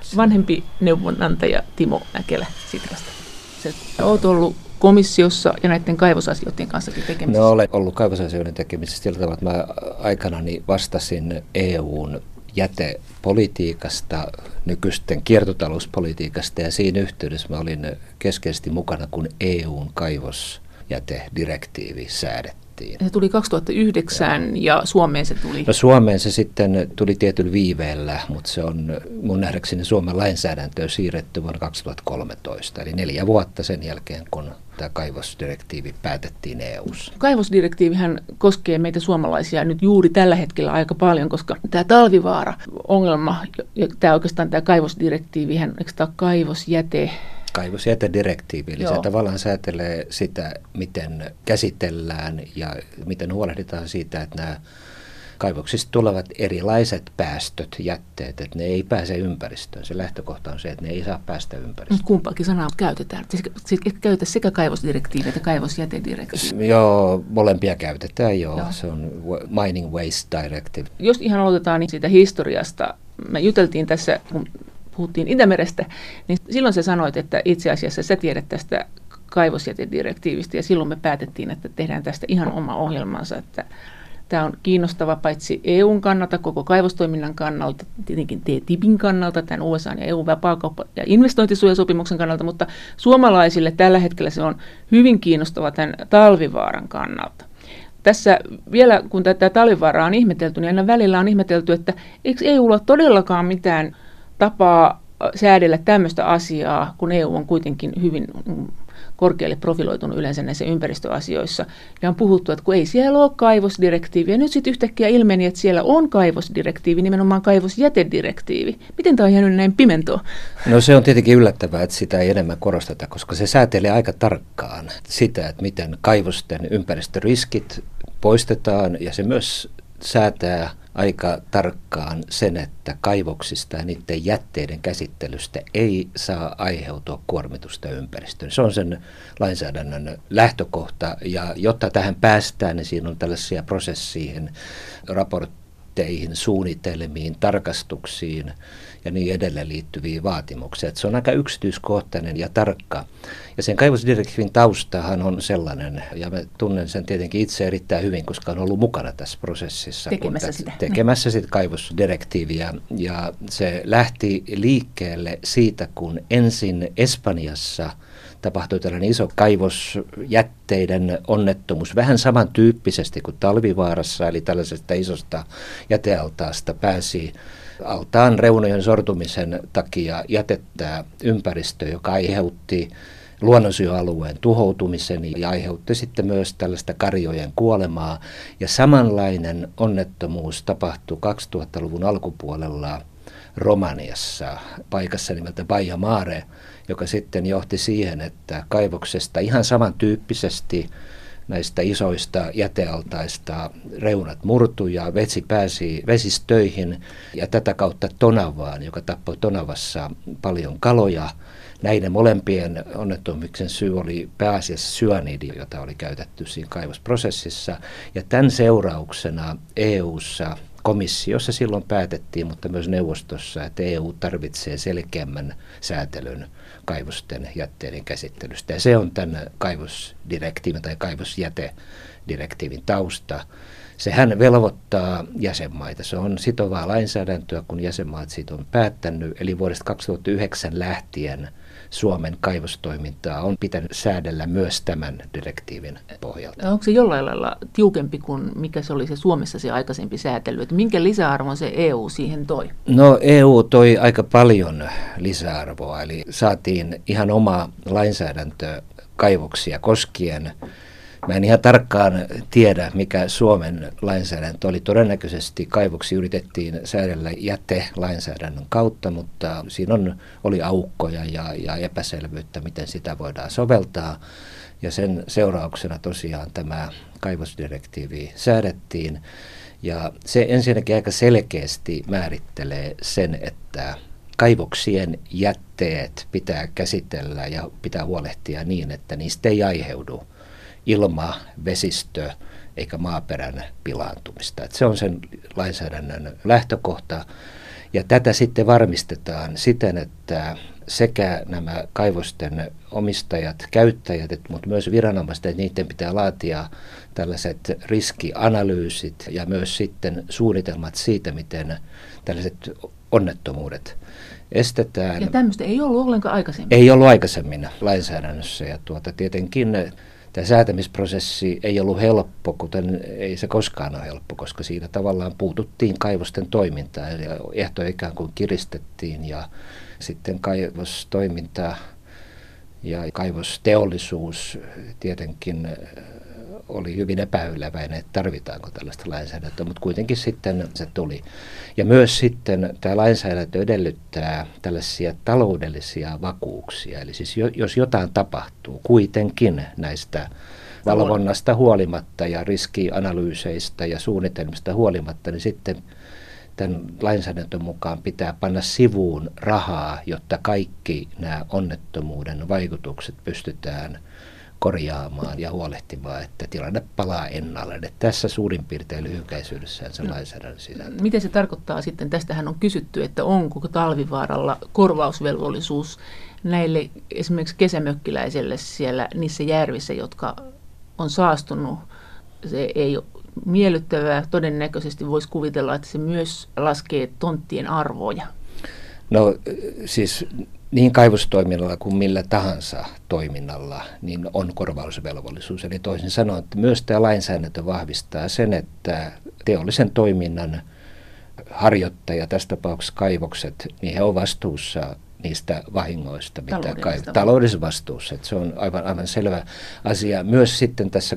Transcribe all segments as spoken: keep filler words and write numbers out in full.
vanhempi neuvonantaja Timo Mäkelä Sitrasta. Sä oot ollut komissiossa ja näiden kaivosasioiden kanssakin tekemisissä. No, olen ollut kaivosasioiden tekemisissä sillä tavalla, että mä aikanani vastasin E U:n jätepolitiikasta, nykyisten kiertotalouspolitiikasta, ja siinä yhteydessä mä olin keskeisesti mukana, kun E U:n kaivosjätedirektiivi säädettiin. Se tuli kaksituhattayhdeksän ja, ja Suomeen se tuli? No, Suomeen se sitten tuli tietyllä viiveellä, mutta se on mun nähdäkseni Suomen lainsäädäntöön siirretty vuonna kaksituhattakolmetoista, eli neljä vuotta sen jälkeen, kun tämä kaivosdirektiivi päätettiin E U:ssa. Kaivosdirektiivihän koskee meitä suomalaisia nyt juuri tällä hetkellä aika paljon, koska tämä talvivaara-ongelma, ja tämä oikeastaan tämä kaivosdirektiivihän, eikö tämä kaivosjäte... Kaivosjätedirektiivi, eli Joo. se tavallaan säätelee sitä, miten käsitellään ja miten huolehditaan siitä, että nämä kaivoksista tulevat erilaiset päästöt, jätteet, että ne ei pääse ympäristöön. Se lähtökohta on se, että ne ei saa päästä ympäristöön. Kumpaakin sanaa käytetään. Siis käytä sekä kaivosdirektiivi että kaivosjätedirektiivi. Joo, molempia käytetään, joo. joo. Se on Mining Waste Directive. Jos ihan aloitetaan niin siitä historiasta, me juteltiin tässä, kun puhuttiin Itämerestä, niin silloin sä sanoit, että itse asiassa sä tiedät tästä kaivosjätedirektiivistä, ja silloin me päätettiin, että tehdään tästä ihan oma ohjelmansa, että tämä on kiinnostava paitsi E U:n kannalta, koko kaivostoiminnan kannalta, tietenkin T T I Pin kannalta, tämän U S A ja E U:n vapaakauppa- ja investointisuojasopimuksen kannalta, mutta suomalaisille tällä hetkellä se on hyvin kiinnostava tämän talvivaaran kannalta. Tässä vielä, kun tätä talvivaaraa on ihmetelty, niin aina välillä on ihmetelty, että eikö E U:lla todellakaan mitään tapaa säädellä tämmöistä asiaa, kun E U on kuitenkin hyvin korkealle profiloitunut yleensä näissä ympäristöasioissa. Ja on puhuttu, että kun ei siellä ole kaivosdirektiivi, ja nyt sitten yhtäkkiä ilmeni, että siellä on kaivosdirektiivi, nimenomaan kaivosjätedirektiivi. Miten tämä on jäänyt näin pimentoon? No, se on tietenkin yllättävää, että sitä ei enemmän korosteta, koska se säätelee aika tarkkaan sitä, että miten kaivosten ympäristöriskit poistetaan, ja se myös säätää aika tarkkaan sen, että kaivoksista ja niiden jätteiden käsittelystä ei saa aiheutua kuormitusta ympäristöön. Se on sen lainsäädännön lähtökohta, ja jotta tähän päästään, niin siinä on tällaisia prosessiin, raportteihin, suunnitelmiin, tarkastuksiin ja niin edelleen liittyviä vaatimuksia. Että se on aika yksityiskohtainen ja tarkka. Ja sen kaivosdirektiivin taustahan on sellainen, ja mä tunnen sen tietenkin itse erittäin hyvin, koska olen ollut mukana tässä prosessissa. Tekemässä tässä, sitä. Tekemässä sitä kaivosdirektiiviä. Ja se lähti liikkeelle siitä, kun ensin Espanjassa tapahtui tällainen iso kaivosjätteiden onnettomuus, vähän samantyyppisesti kuin Talvivaarassa, eli tällaisesta isosta jätealtaasta pääsi altaan reunojen sortumisen takia jätettä ympäristöön, joka aiheutti luonnonsuojelualueen tuhoutumisen ja aiheutti sitten myös tällaista karjojen kuolemaa. Ja samanlainen onnettomuus tapahtui kaksituhattaluvun alkupuolella Romaniassa, paikassa nimeltä Baia Mare, joka sitten johti siihen, että kaivoksesta ihan samantyyppisesti näistä isoista jätealtaista reunat murtui ja vesi pääsi vesistöihin ja tätä kautta Tonavaan, joka tappoi Tonavassa paljon kaloja. Näiden molempien onnettomuuksien syy oli pääasiassa syanidi, jota oli käytetty siinä kaivosprosessissa. Ja tämän seurauksena E U:ssa, komissiossa silloin päätettiin, mutta myös neuvostossa, että E U tarvitsee selkeämmän säätelyn kaivosten jätteiden käsittelystä. Ja se on tämän kaivosdirektiivin tai kaivosjätedirektiivin tausta. Sehän velvoittaa jäsenmaita. Se on sitovaa lainsäädäntöä, kun jäsenmaat siitä on päättänyt. Eli vuodesta kaksituhattayhdeksän lähtien Suomen kaivostoimintaa on pitänyt säädellä myös tämän direktiivin pohjalta. Onko se jollain lailla tiukempi kuin mikä se oli se Suomessa se aikaisempi säätely? Että minkä lisäarvon se E U siihen toi? No, E U toi aika paljon lisäarvoa, eli saatiin ihan oma lainsäädäntö kaivoksia koskien. Mä en ihan tarkkaan tiedä, mikä Suomen lainsäädäntö oli. Todennäköisesti kaivoksi yritettiin säädellä jätelainsäädännön kautta, mutta siinä on, oli aukkoja ja, ja epäselvyyttä, miten sitä voidaan soveltaa. Ja sen seurauksena tosiaan tämä kaivosdirektiivi säädettiin. Ja se ensinnäkin aika selkeästi määrittelee sen, että kaivoksien jätteet pitää käsitellä ja pitää huolehtia niin, että niistä ei aiheudu ilma, vesistö eikä maaperän pilaantumista. Että se on sen lainsäädännön lähtökohta. Ja tätä sitten varmistetaan siten, että sekä nämä kaivosten omistajat, käyttäjät, mutta myös viranomaiset, että niiden pitää laatia tällaiset riskianalyysit ja myös sitten suunnitelmat siitä, miten tällaiset onnettomuudet estetään. Ja tämmöistä ei ollut ollenkaan aikaisemmin? Ei ollut aikaisemmin lainsäädännössä ja tuota, tietenkin tämä säätämisprosessi ei ollut helppo, kuten ei se koskaan ole helppo, koska siinä tavallaan puututtiin kaivosten toimintaan ja ehtoja ikään kuin kiristettiin ja sitten kaivostoiminta ja kaivosteollisuus tietenkin oli hyvin epäileväinen, että tarvitaanko tällaista lainsäädäntöä, mutta kuitenkin sitten se tuli. Ja myös sitten tämä lainsäädäntö edellyttää tällaisia taloudellisia vakuuksia, eli siis jos jotain tapahtuu kuitenkin näistä valvonnasta huolimatta ja riskianalyyseistä ja suunnitelmista huolimatta, niin sitten tämän lainsäädäntön mukaan pitää panna sivuun rahaa, jotta kaikki nämä onnettomuuden vaikutukset pystytään korjaamaan ja huolehtimaan, että tilanne palaa ennalleen. Että tässä suurin piirtein lyhykäisyydessään se no, lainsäädännön sisältö. Miten se tarkoittaa sitten, tästähän on kysytty, että onko Talvivaaralla korvausvelvollisuus näille esimerkiksi kesämökkiläisille siellä niissä järvissä, jotka on saastunut. Se ei ole miellyttävää. Todennäköisesti voisi kuvitella, että se myös laskee tonttien arvoja. No siis niin kaivostoiminnalla kuin millä tahansa toiminnalla niin on korvausvelvollisuus. Eli toisin sanoen, että myös tämä lainsäädäntö vahvistaa sen, että teollisen toiminnan harjoittaja, tässä tapauksessa kaivokset, niin he ovat vastuussa niistä vahingoista, mitä kai- taloudellisessa vastuussa. Että se on aivan, aivan selvä asia. Myös sitten tässä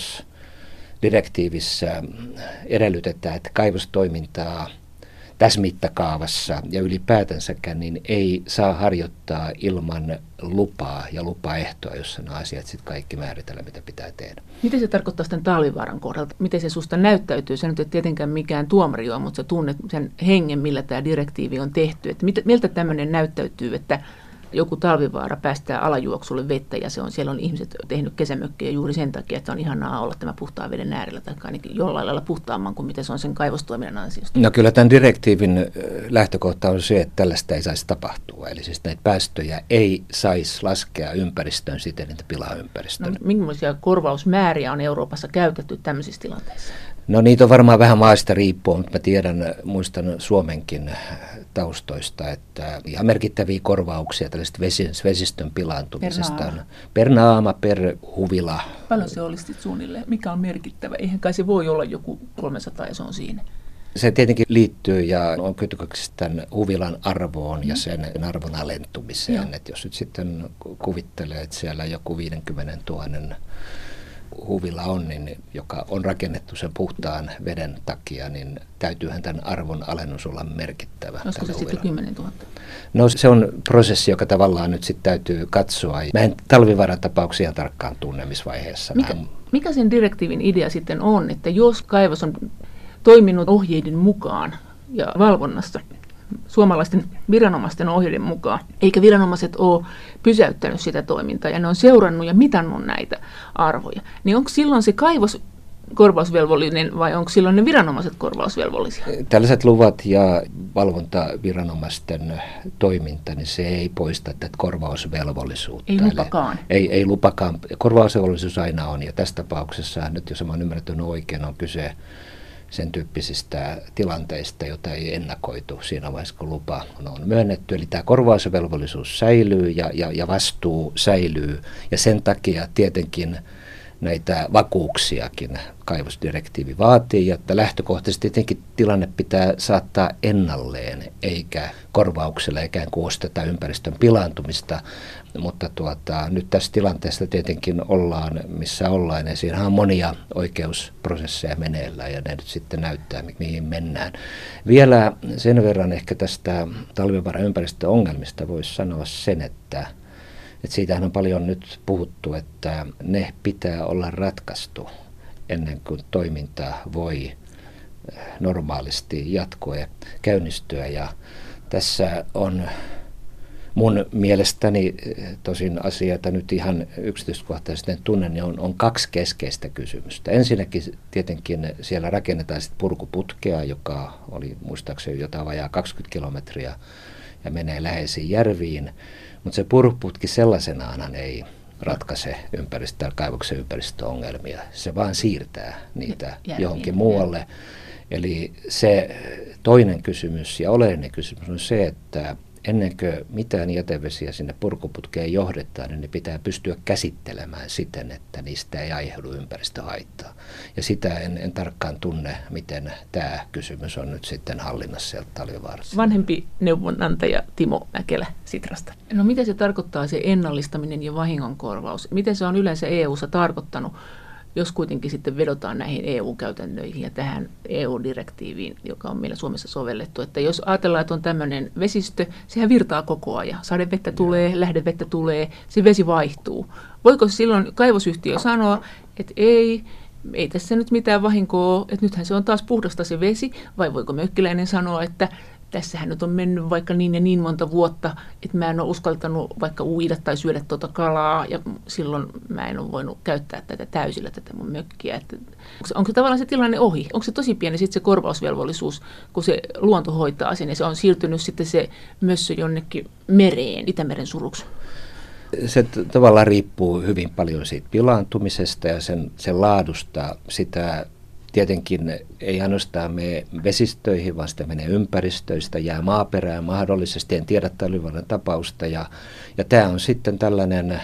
kaivosdirektiivissä edellytetään, että kaivostoimintaa tässä mittakaavassa ja ylipäätänsäkään niin ei saa harjoittaa ilman lupaa ja lupaehtoa, jossa nämä asiat sitten kaikki määritellään, mitä pitää tehdä. Miten se tarkoittaa sitten Talvivaaran kohdalta? Miten se susta näyttäytyy? Se nyt ei tietenkään mikään tuomari ole, mutta sä tunnet sen hengen, millä tämä direktiivi on tehty. Että miltä tämmöinen näyttäytyy, että joku Talvivaara päästää alajuoksulle vettä ja se on, siellä on ihmiset tehnyt kesämökkejä juuri sen takia, että on ihanaa olla tämä puhtaan veden äärellä tai ainakin jollain lailla puhtaamman kuin mitä se on sen kaivostoiminnan ansiosta. No kyllä tämän direktiivin lähtökohta on se, että tällaista ei saisi tapahtua. Eli siis näitä päästöjä ei saisi laskea ympäristöön siten, että pilaa ympäristön. No, minkälaisia korvausmääriä on Euroopassa käytetty tämmöisissä tilanteissa? No niitä on varmaan vähän maasta riippuen, mutta mä tiedän, muistan Suomenkin taustoista, että ihan merkittäviä korvauksia tällaisesta vesistön pilaantumisesta per on per naama, per huvila. Paljon se olisi suunnilleen? Mikä on merkittävä? Eihän kai se voi olla joku kolmesataa ja se on siinä. Se tietenkin liittyy ja on kytköksissä tämän huvilan arvoon mm. ja sen arvon alentumiseen. Että jos nyt sitten kuvittelee, että siellä joku viisikymmentätuhatta huvila on, niin, joka on rakennettu sen puhtaan veden takia, niin täytyyhän tämän arvon alennus olla merkittävä. Olisiko se sitten kymmenentuhatta? No se on prosessi, joka tavallaan nyt sitten täytyy katsoa. Mä en Talvivaaran tapauksia tarkkaan tunne, missä vaiheessa. Mikä, mikä sen direktiivin idea sitten on, että jos kaivos on toiminut ohjeiden mukaan ja valvonnassa, suomalaisten viranomaisten ohjeiden mukaan, eikä viranomaiset ole pysäyttänyt sitä toimintaa ja ne on seurannut ja mitannut näitä arvoja, niin onko silloin se kaivos korvausvelvollinen vai onko silloin ne viranomaiset korvausvelvollisia? Tällaiset luvat ja valvontaviranomaisten toiminta, niin se ei poista tätä korvausvelvollisuutta. Ei lupakaan? Ei, ei lupakaan. Korvausvelvollisuus aina on ja tässä tapauksessa nyt jos olen ymmärtänyt oikein on kyse sen tyyppisistä tilanteista, joita ei ennakoitu siinä vaiheessa, kun lupa on myönnetty. Eli tämä korvausvelvollisuus säilyy ja, ja, ja vastuu säilyy. Ja sen takia tietenkin näitä vakuuksiakin kaivosdirektiivi vaatii, että lähtökohtaisesti tietenkin tilanne pitää saattaa ennalleen, eikä korvauksella ikään kuin osteta ympäristön pilaantumista. Mutta tuota, nyt tässä tilanteessa tietenkin ollaan, missä ollaan, ja siinä on monia oikeusprosesseja meneillään, ja ne nyt sitten näyttää, mihin mennään. Vielä sen verran ehkä tästä Talvivaaran ympäristöongelmista voisi sanoa sen, että Että siitähän on paljon nyt puhuttu, että ne pitää olla ratkaistu ennen kuin toiminta voi normaalisti jatkua ja käynnistyä. Ja tässä on Mun mielestäni, tosin asioita nyt ihan yksityiskohtaisesti en tunne, niin on, on kaksi keskeistä kysymystä. Ensinnäkin tietenkin siellä rakennetaan sit purkuputkea, joka oli muistaakseni jotain vajaa kaksikymmentä kilometriä ja menee läheisiin järviin, mutta se purkuputki sellaisenaan ei ratkaise ympäristö, kaivoksen ympäristöongelmia. Se vaan siirtää niitä Järviin, johonkin muualle. Eli se toinen kysymys ja oleellinen kysymys on se, että ennen kuin mitään jätevesiä sinne purkuputkeen johdetaan, niin ne pitää pystyä käsittelemään siten, että niistä ei aiheudu ympäristöhaittaa. Ja sitä en, en tarkkaan tunne, miten tämä kysymys on nyt sitten hallinnassa sieltä Talvivaarassa. Vanhempi neuvonantaja Timo Mäkelä Sitrasta. No mitä se tarkoittaa se ennallistaminen ja vahingonkorvaus? Miten se on yleensä E U:ssa tarkoittanut, jos kuitenkin sitten vedotaan näihin E U-käytännöihin ja tähän E U-direktiiviin, joka on meillä Suomessa sovellettu. Että jos ajatellaan, että on tämmöinen vesistö, sehän virtaa koko ajan. Sadevettä tulee, lähdevettä tulee, se vesi vaihtuu. Voiko silloin kaivosyhtiö sanoa, että ei, ei tässä nyt mitään vahinkoa ole, että nythän se on taas puhdasta se vesi, vai voiko mökkiläinen sanoa, että tässähän nyt on mennyt vaikka niin ja niin monta vuotta, että mä en ole uskaltanut vaikka uida tai syödä tuota kalaa, ja silloin mä en ole voinut käyttää tätä täysillä, tätä mun mökkiä. Että onko, se, onko se tavallaan se tilanne ohi? Onko se tosi pieni sitten se korvausvelvollisuus, kun se luonto hoitaa sen, ja se on siirtynyt sitten se mössö jonnekin mereen, Itämeren suruksi? Se t- tavallaan riippuu hyvin paljon siitä pilaantumisesta ja sen, sen laadusta. Sitä tietenkin ei ainoastaan mene vesistöihin, vaan sitä menee ympäristöistä, jää maaperään mahdollisesti, en tiedä Talvivaaran tapausta. Ja, ja tämä on sitten tällainen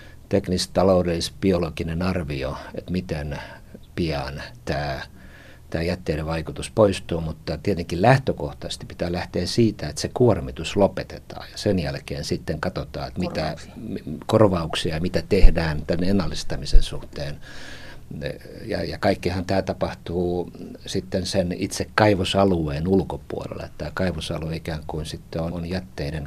teknis-taloudellis-biologinen arvio, että miten pian tämä, tämä jätteiden vaikutus poistuu, mutta tietenkin lähtökohtaisesti pitää lähteä siitä, että se kuormitus lopetetaan ja sen jälkeen sitten katsotaan, että mitä korvauksia ja mitä tehdään tämän ennallistamisen suhteen. Ja, ja kaikkihan tämä tapahtuu sitten sen itse kaivosalueen ulkopuolella. Tämä kaivosalue ikään kuin sitten on, on jätteiden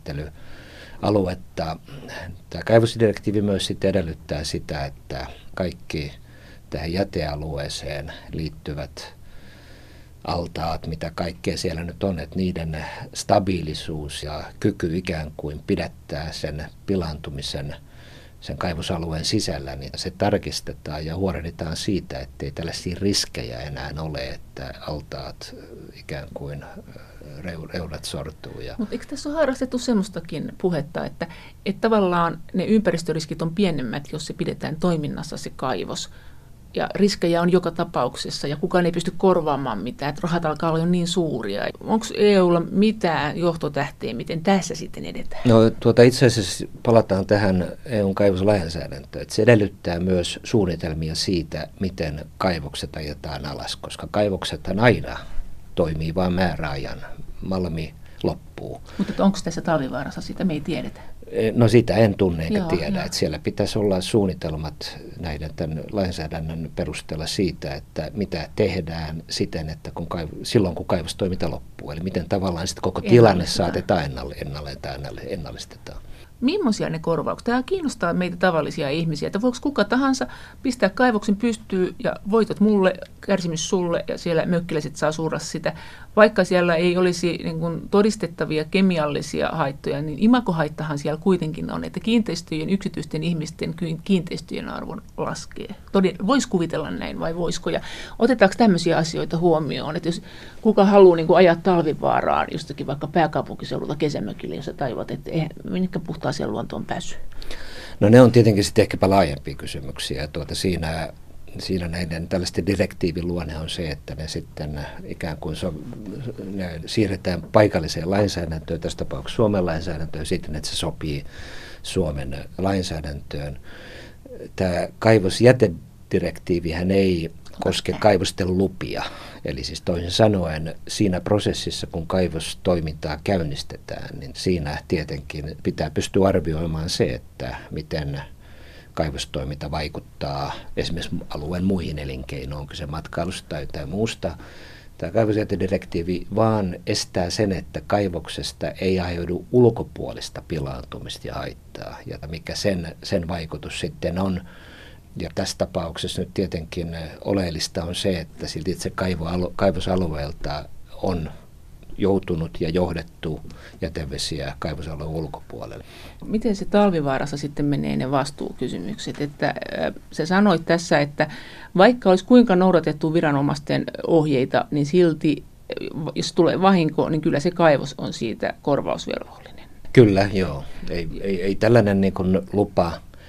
käsittelyaluetta. Tämä kaivosdirektiivi myös sitten edellyttää sitä, että kaikki tähän jätealueeseen liittyvät altaat, mitä kaikkea siellä nyt on, että niiden stabiilisuus ja kyky ikään kuin pidättää sen pilaantumisen sen kaivosalueen sisällä, niin se tarkistetaan ja huolehditaan siitä, ettei tällaisia riskejä enää ole, että altaat ikään kuin reunat sortuu. Mutta eikö tässä ole harrastettu semmoistakin puhetta, että, että tavallaan ne ympäristöriskit on pienemmät, jos se pidetään toiminnassa se kaivos, ja riskejä on joka tapauksessa, ja kukaan ei pysty korvaamaan mitään, että rahat alkaa olla jo niin suuria. Onko E U:lla mitään johtotähteä, miten tässä sitten edetään? No tuota, itse asiassa palataan tähän E U:n kaivoslainsäädäntöön, että se edellyttää myös suunnitelmia siitä, miten kaivokset ajetaan alas, koska kaivoksethan aina toimii vain määräajan. Malmi loppuu. Mutta onko tässä Talvivaarassa sitä, me ei tiedetä? No sitä en tunne eikä joo, tiedä, joo. Että siellä pitäisi olla suunnitelmat näiden tämän lainsäädännön perusteella siitä, että mitä tehdään siten, että kun kaiv- silloin kun kaivostoiminta loppuu, eli miten tavallaan sitten koko tilanne saatetaan ennalle, ennalle, ennalle, ennallistetaan. Millaisia ne korvaukset? Tämä kiinnostaa meitä tavallisia ihmisiä, että voiko kuka tahansa pistää kaivoksen pystyyn ja voitot mulle, kärsimys sulle ja siellä mökkiläiset saa surra sitä. Vaikka siellä ei olisi niin kuin todistettavia kemiallisia haittoja, niin imagohaittahan siellä kuitenkin on, että kiinteistöjen, yksityisten ihmisten kiinteistöjen arvon laskee. Voisi kuvitella näin vai voisiko? Ja otetaanko tämmöisiä asioita huomioon, että jos kuka haluaa niin kuin ajaa Talvivaaraan jostakin vaikka pääkaupunkiseudulta kesämökille, jossa tajuat, että eihän minkä puhtaaseen luontoon päässyt? No ne on tietenkin sitten ehkäpä laajempia kysymyksiä. Tuota, siinä Siinä näiden tällaisten direktiivin luonne on se, että ne sitten ikään kuin so, ne siirretään paikalliseen lainsäädäntöön, tässä tapauksessa Suomen lainsäädäntöön siten, että se sopii Suomen lainsäädäntöön. Tämä kaivosjätedirektiivihän ei koske kaivosten lupia. Eli siis toisin sanoen siinä prosessissa, kun kaivostoimintaa käynnistetään, niin siinä tietenkin pitää pystyä arvioimaan se, että miten kaivostoiminta vaikuttaa esimerkiksi alueen muihin elinkeinoihin, onko se matkailusta tai jotain muusta. Tämä kaivosjätedirektiivi vaan estää sen, että kaivoksesta ei aiheudu ulkopuolista pilaantumista ja haittaa, ja mikä sen, sen vaikutus sitten on. Ja tässä tapauksessa nyt tietenkin oleellista on se, että silti itse kaivosalueelta on joutunut ja johdettu jätevesiä kaivosalueen ulkopuolelle. Miten se Talvivaarassa sitten menee ne vastuukysymykset? Että sä sanoit tässä, että vaikka olisi kuinka noudatettu viranomaisten ohjeita, niin silti jos tulee vahinko, niin kyllä se kaivos on siitä korvausvelvollinen. Kyllä, joo. Ei, ei, ei tällainen niin kuin lupa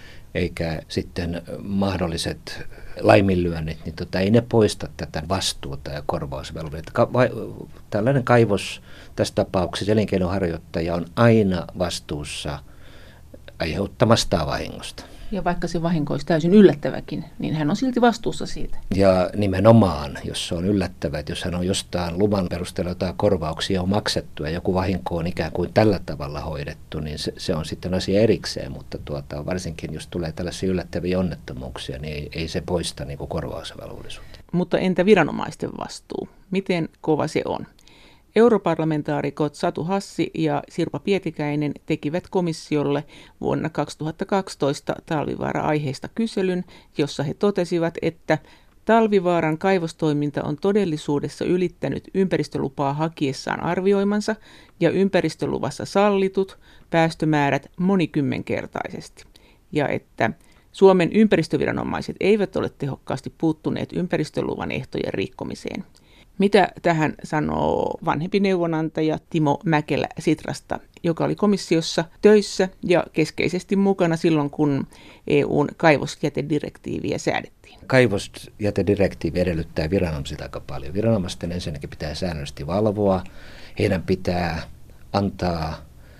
eikä sitten mahdolliset laiminlyönnit, niin tota, ei ne poista tätä vastuuta ja korvausvelvollista. Ka- va- tällainen kaivos tässä tapauksessa elinkeinoharjoittaja on aina vastuussa aiheuttamastaan vahingosta. Ja vaikka se vahinko olisi täysin yllättäväkin, niin hän on silti vastuussa siitä. Ja nimenomaan, jos se on yllättävä, että jos hän on jostain luvan perusteella jotain korvauksia on maksettu ja joku vahinko on ikään kuin tällä tavalla hoidettu, niin se, se on sitten asia erikseen, mutta tuota, varsinkin jos tulee tällaisia yllättäviä onnettomuuksia, niin ei, ei se poista niin kuin korvausvelvollisuutta. Mutta entä viranomaisten vastuu? Miten kova se on? Europarlamentaarikot Satu Hassi ja Sirpa Pietikäinen tekivät komissiolle vuonna kaksituhattakaksitoista Talvivaara-aiheesta kyselyn, jossa he totesivat, että Talvivaaran kaivostoiminta on todellisuudessa ylittänyt ympäristölupaa hakiessaan arvioimansa ja ympäristöluvassa sallitut päästömäärät monikymmenkertaisesti, ja että Suomen ympäristöviranomaiset eivät ole tehokkaasti puuttuneet ympäristöluvan ehtojen rikkomiseen. Mitä tähän sanoo vanhempi neuvonantaja Timo Mäkelä Sitrasta, joka oli komissiossa töissä ja keskeisesti mukana silloin, kun E U:n kaivosjätedirektiiviä säädettiin? Kaivosjätedirektiivi edellyttää viranomaisilta aika paljon. Viranomaisten ensinnäkin pitää säännöllisesti valvoa. Heidän pitää antaa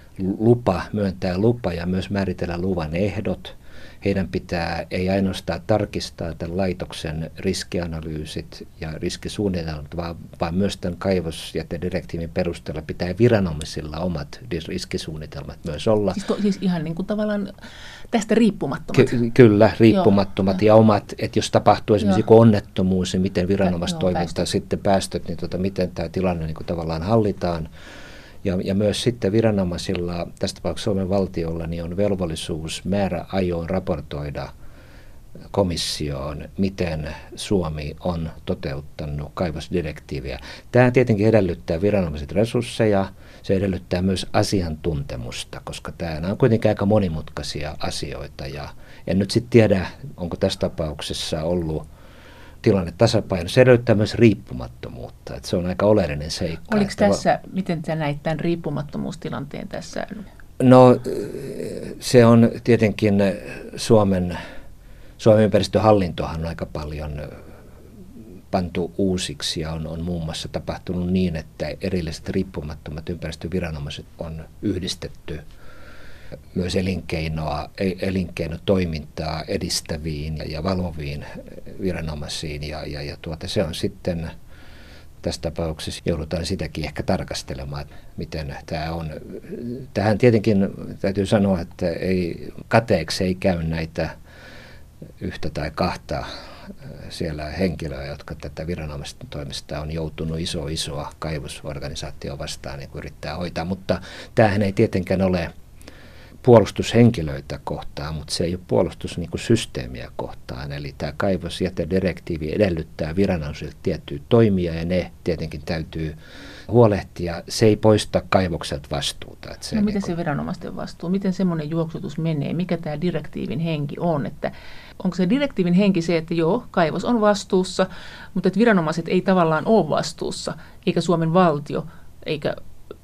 lupa, myöntää lupa ja myös määritellä luvan ehdot. Heidän pitää ei ainoastaan tarkistaa tämän laitoksen riskianalyysit ja riskisuunnitelmat, vaan, vaan myös tämän kaivosjätedirektiivin perusteella pitää viranomaisilla omat riskisuunnitelmat myös olla. Siis, to, siis ihan niin kuin tavallaan tästä riippumattomat. Ky- kyllä, riippumattomat Joo, ja omat, että jos tapahtuu esimerkiksi Joo. onnettomuus, niin miten viranomaistoiminta sitten päästöt, niin tota, miten tämä tilanne niin kuin tavallaan hallitaan. Ja, ja myös sitten viranomaisilla, tässä tapauksessa Suomen valtiolla, niin on velvollisuus määräajoin raportoida komissioon, miten Suomi on toteuttanut kaivosdirektiiviä. Tämä tietenkin edellyttää viranomaiset resursseja, se edellyttää myös asiantuntemusta, koska tämä on kuitenkin aika monimutkaisia asioita. Ja en nyt sitten tiedä, onko tässä tapauksessa ollut tilanne tasapaino. Se edellyttää myös riippumattomuutta, että se on aika oleellinen seikka. Oliko tässä, va- miten sä näit tämän riippumattomuustilanteen tässä? No se on tietenkin Suomen, Suomen ympäristöhallintohan on aika paljon pantu uusiksi ja on, on muun muassa tapahtunut niin, että erilliset riippumattomat ympäristöviranomaiset on yhdistetty myös elinkeinoa, elinkeinotoimintaa edistäviin ja valvoviin viranomaisiin ja, ja, ja tuota, se on sitten tässä tapauksessa joudutaan sitäkin ehkä tarkastelemaan, miten tämä on. Tähän tietenkin täytyy sanoa, että ei, kateeksi ei käy näitä yhtä tai kahta siellä henkilöä, jotka tätä viranomaisten toimesta on joutunut iso isoa kaivosorganisaatioon vastaan niin yrittää hoitaa, mutta tämähän ei tietenkään ole puolustushenkilöitä kohtaan, mutta se ei ole puolustussysteemiä kohtaan. Eli tämä kaivosjätedirektiivi edellyttää viranomaisilta tiettyjä toimia ja ne tietenkin täytyy huolehtia. Se ei poista kaivokselta vastuuta. Että se no, niin miten kuin se viranomaisten vastuu? Miten semmoinen juoksutus menee? Mikä tämä direktiivin henki on? Että onko se direktiivin henki se, että joo, kaivos on vastuussa, mutta että viranomaiset ei tavallaan ole vastuussa, eikä Suomen valtio, eikä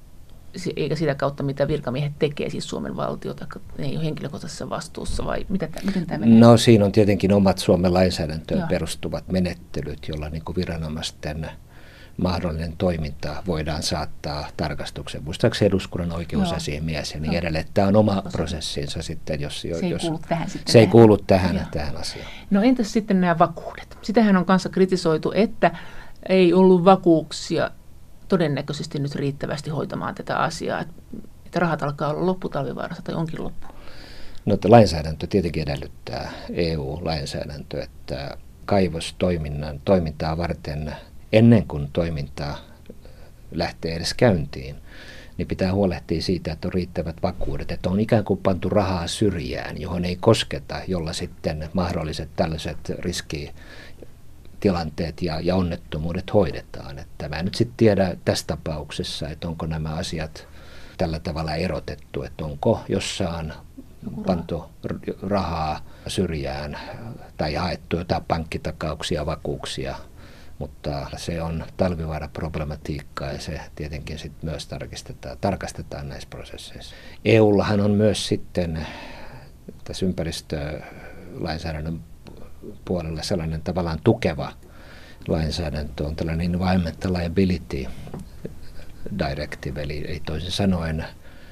eikä sitä kautta, mitä virkamiehet tekee, siis Suomen valtiota, ne ei ole henkilökohtaisessa vastuussa, vai mitä, miten tämä menee? No siinä on tietenkin omat Suomen lainsäädäntöön Joo. perustuvat menettelyt, joilla niin kuin viranomaisten mahdollinen toiminta voidaan saattaa tarkastuksen. Muistaakseni eduskunnan oikeusasiamies ja niin edelleen. Tämä on oma prosessinsa sitten, jos... Se ei jos, kuulu tähän sitten. Se ei kuulu tähän, tähän asiaan. No entäs sitten nämä vakuudet? Sitähän on kanssa kritisoitu, että ei ollut vakuuksia todennäköisesti nyt riittävästi hoitamaan tätä asiaa, että rahat alkaa olla loppu Talvivaarassa tai onkin loppu. No, lainsäädäntö tietenkin edellyttää, E U-lainsäädäntö, että kaivostoiminnan toimintaa varten ennen kuin toiminta lähtee edes käyntiin, niin pitää huolehtia siitä, että on riittävät vakuudet, että on ikään kuin pantu rahaa syrjään, johon ei kosketa, jolla sitten mahdolliset tällaiset riski tilanteet ja, ja onnettomuudet hoidetaan. Että mä en nyt sitten tiedä tässä tapauksessa, että onko nämä asiat tällä tavalla erotettu, että onko jossain pantu rahaa syrjään tai haettu jotain pankkitakauksia, vakuuksia, mutta se on Talvivaara-problematiikkaa ja se tietenkin sit myös tarkistetaan, tarkastetaan näissä prosesseissa. E U:llahan on myös sitten tässä ympäristölainsäädännön puolella sellainen tavallaan tukeva lainsäädäntö on tällainen Environmental Liability Directive, eli, eli toisin sanoen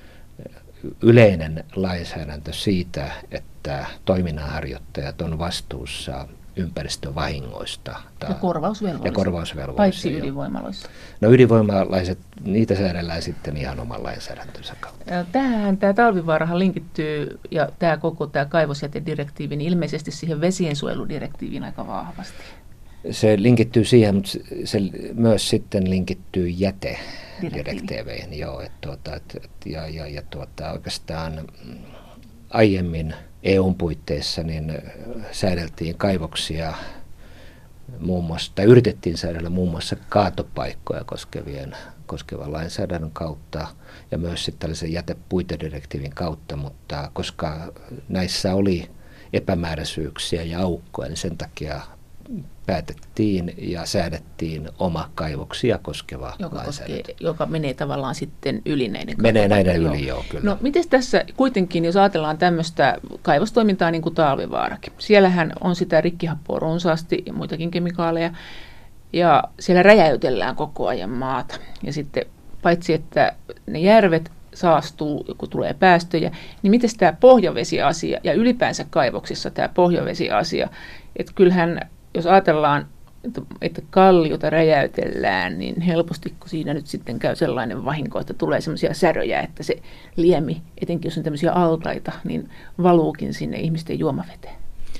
yleinen lainsäädäntö siitä, että toiminnanharjoittajat on vastuussa ympäristövahingoista. Ja korvausvelvollisuus. Ja korvausvelvollisuus. Paitsi ydinvoimaloissa. No ydinvoimalaiset, niitä säädellään sitten ihan oman lainsäädäntönsä kautta. Tämähän, tämä Talvivaarahan linkittyy, ja tämä koko tämä kaivosjätedirektiivi, niin ilmeisesti siihen vesiensuojeludirektiiviin aika vahvasti. Se linkittyy siihen, mutta se myös sitten linkittyy jätedirektiiveihin. Joo, et, tuota, et, et, ja, ja, ja tuota, oikeastaan aiemmin E U:n puitteissa niin säädeltiin kaivoksia muun muassa, tai yritettiin säädellä muun muassa kaatopaikkoja koskevien, koskevan lainsäädännön kautta ja myös sitten tällaisen jätepuitedirektiivin kautta, mutta koska näissä oli epämääräisyyksiä ja aukkoja, niin sen takia päätettiin ja säädettiin oma kaivoksia koskeva joka lainsäädäntö. Koskee, joka menee tavallaan sitten yli näiden. Menee näiden yli, joo, kyllä. No miten tässä kuitenkin, jos ajatellaan tämmöistä kaivostoimintaa niin kuin Talvivaarakin, siellähän on sitä rikkihappoa runsaasti ja muitakin kemikaaleja, ja siellä räjäytellään koko ajan maata. Ja sitten paitsi, että ne järvet saastuu, kun tulee päästöjä, niin miten tämä pohjavesiasia ja ylipäänsä kaivoksissa tämä pohjavesiasia, että kyllähän jos ajatellaan, että kalliota räjäytellään, niin helposti kun siinä nyt sitten käy sellainen vahinko, että tulee semmoisia säröjä, että se liemi, etenkin jos on tämmöisiä altaita, niin valuukin sinne ihmisten juomaveteen.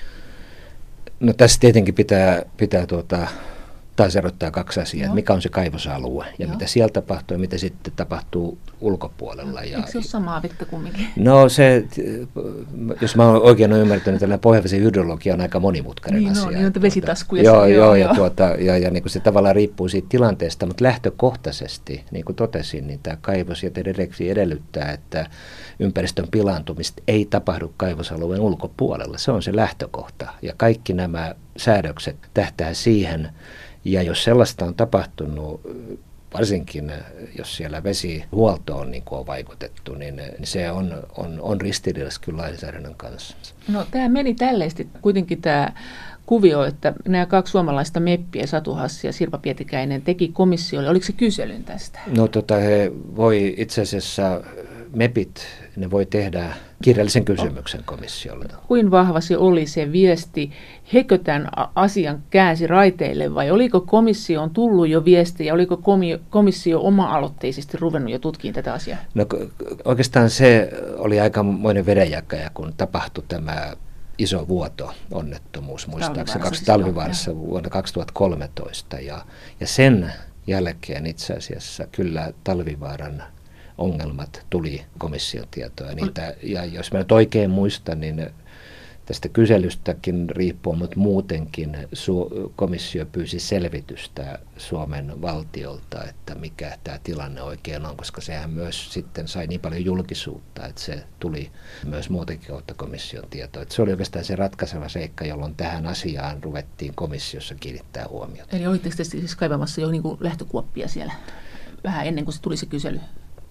No tässä tietenkin pitää, pitää tuota, taas erottaa kaksi asiaa, no. Mikä on se kaivosalue ja no. Mitä siellä tapahtuu ja mitä sitten tapahtuu ulkopuolella. No, ja, eikö se ole samaa vettä kumminkin? No se, jos mä oikein olen ymmärtänyt, tällainen pohjavesi hydrologia on aika monimutkainen niin, asia. No, niin on vesitaskuja. Joo, joo, ja, tuota, ja, ja niin kuin se tavallaan riippuu siitä tilanteesta, mutta lähtökohtaisesti, niin kuin totesin, niin tämä kaivosjätedirektiivi edellyttää, että ympäristön pilaantumista ei tapahdu kaivosalueen ulkopuolella. Se on se lähtökohta ja kaikki nämä säädökset tähtää siihen. Ja jos sellaista on tapahtunut, varsinkin jos siellä vesihuoltoon niin on vaikutettu, niin se on, on, on ristiriidassa kyllä lainsäädännön kanssa. No tämä meni tälleesti kuitenkin tämä kuvio, että nämä kaksi suomalaista meppiä, Satu Hassi ja Sirpa Pietikäinen, teki komissiolle. Oliko se kyselyn tästä? No tota, he voi itse asiassa, mepit, ne voi tehdä kirjallisen kysymyksen komissiolle. Kuin vahva se oli se viesti? Hekö tämän asian käänsi raiteille vai oliko komissioon tullut jo viestiä? Oliko komissio oma-aloitteisesti ruvennut jo tutkimaan tätä asiaa? No oikeastaan se oli aikamoinen vedenjakaja, kun tapahtui tämä iso vuoto-onnettomuus, muistaakseni Talvivaarassa vuonna kaksituhattakolmetoista. Ja, ja sen jälkeen itse asiassa kyllä Talvivaaran ongelmat tuli komission tietoa. Niitä, ja jos mä nyt oikein muistan, niin tästä kyselystäkin riippuu, mutta muutenkin su- komissio pyysi selvitystä Suomen valtiolta, että mikä tämä tilanne oikein on, koska sehän myös sitten sai niin paljon julkisuutta, että se tuli myös muutenkin kautta komission tietoa. Että se oli oikeastaan se ratkaiseva seikka, jolloin tähän asiaan ruvettiin komissiossa kiinnittää huomiota. Eli olitteko te siis kaivamassa jo niin kuin lähtökuoppia siellä vähän ennen kuin se tuli se kysely?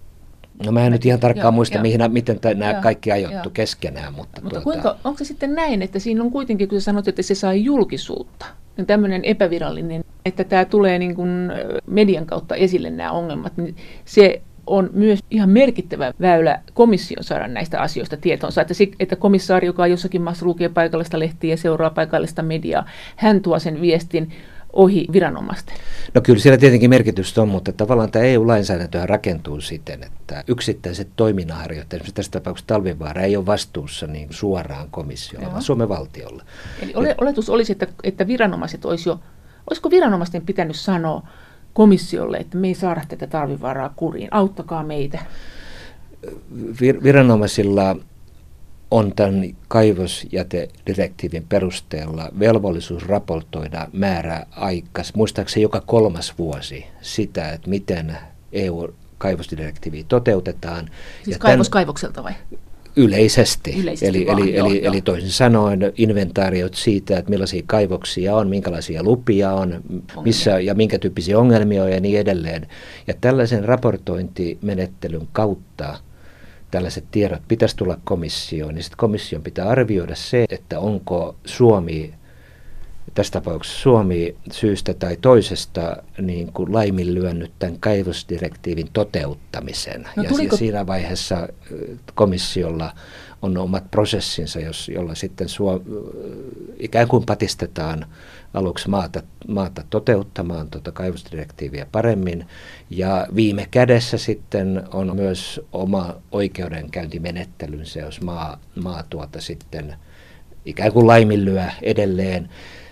No mä en nyt ihan tarkkaan joo, muista, jo. mihin, miten t- nämä joo, kaikki ajoittu jo. keskenään. Mutta, mutta tuota... kuinka, onko se sitten näin, että siinä on kuitenkin, kun sä sanot, että se sai julkisuutta, niin tämmöinen epävirallinen, että tämä tulee niin kuin median kautta esille nämä ongelmat, niin se on myös ihan merkittävä väylä komission saada näistä asioista tietonsa, että, että komissaari, joka jossakin maassa lukee paikallista lehtiä ja seuraa paikallista mediaa, hän tuo sen viestin ohi viranomaisten. No kyllä siellä tietenkin merkitystä on, mutta tavallaan tämä E U-lainsäädäntöhän rakentuu siten, että yksittäiset toiminnanharjoittajat, esimerkiksi tässä tapauksessa Talvivaara, ei ole vastuussa niin suoraan komissiolle, Joo. vaan Suomen valtiolle. Eli ole, oletus olisi, että, että viranomaiset olisi jo, olisiko viranomaisten pitänyt sanoa komissiolle, että me ei saada tätä Talvivaaraa kuriin, auttakaa meitä? Vir, viranomaisilla on tämän kaivosjätedirektiivin perusteella velvollisuus raportoida määräaikas, muistaakseni joka kolmas vuosi sitä, että miten E U-kaivosdirektiivi toteutetaan. Siis ja kaivos tämän, kaivokselta vai? Yleisesti. Yleisesti eli, vaan, eli, joo, eli, joo. eli toisin sanoen inventaariot siitä, että millaisia kaivoksia on, minkälaisia lupia on, missä ja minkä tyyppisiä ongelmia on ja niin edelleen. Ja tällaisen raportointimenettelyn kautta tällaiset tiedot pitäisi tulla komissioon, niin sitten komission pitää arvioida se, että onko Suomi, tässä tapauksessa Suomi syystä tai toisesta niin kuin laiminlyönyt tämän kaivosdirektiivin toteuttamisen. No, ja tuliko... siinä vaiheessa komissiolla on omat prosessinsa, jos, jolla sitten Suom... ikään kuin patistetaan aluksi maata, maata toteuttamaan tuota kaivosdirektiiviä paremmin. Ja viime kädessä sitten on myös oma oikeudenkäyntimenettelynsä, jos maa, maa tuota sitten ikään kuin laiminlyö edelleen.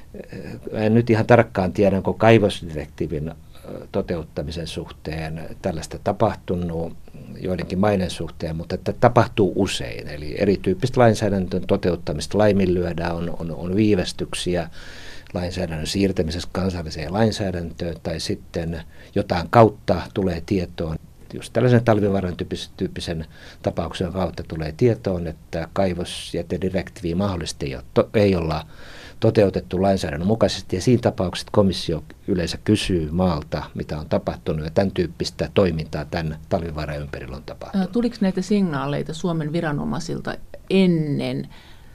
En nyt ihan tarkkaan tiedä, onko kaivosdirektiivin toteuttamisen suhteen tällaista tapahtunut joidenkin maiden suhteen, mutta että tapahtuu usein. Eli erityyppistä lainsäädäntön toteuttamista laiminlyödään, on, on, on viivästyksiä lainsäädännön siirtämisessä kansalliseen lainsäädäntöön tai sitten jotain kautta tulee tietoon. Just tällaisen talvivaaran tyyppisen tapauksen kautta tulee tietoon, että kaivosjätedirektiivi mahdollisesti ei, ole, to, ei olla toteutettu lainsäädännön mukaisesti, ja siinä tapauksessa komissio yleensä kysyy maalta, mitä on tapahtunut, ja tämän tyyppistä toimintaa tämän talvivaaran ympärillä on tapahtunut. Tuliko näitä signaaleita Suomen viranomaisilta ennen,